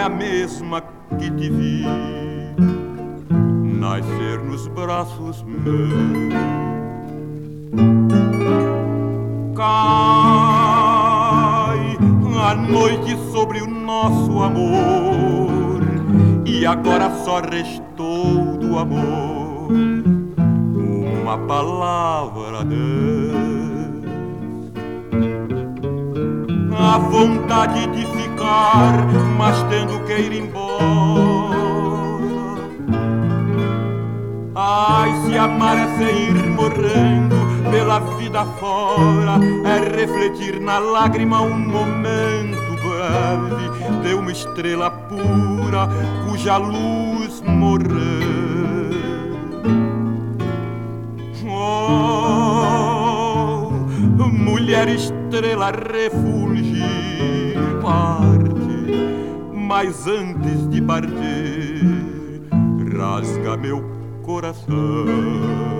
a mesma que te vi nascer nos braços meus. Cai a noite sobre o nosso amor e agora só restou do amor uma palavra Deus. A vontade de ficar, mas tendo que ir embora. Ai, se amar é sair morrendo pela vida fora, é refletir na lágrima um momento breve de uma estrela pura cuja luz morreu. Oh, mulher estrela refulgir, parte, mas antes de partir, rasga meu coração.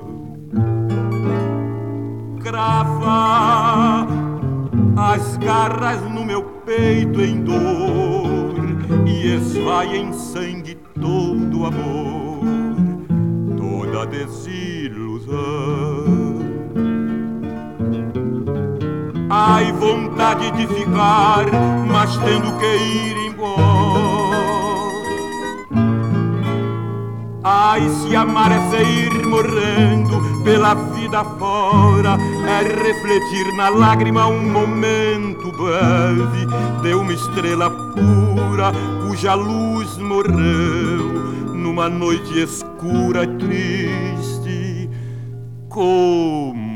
Crava as garras no meu peito em dor e esvai em sangue todo amor, toda desilusão. Ai, vontade de ficar, mas tendo que ir embora. Ai, se amar é sair morrendo pela vida fora, é refletir na lágrima um momento breve de uma estrela pura cuja luz morreu numa noite escura e triste como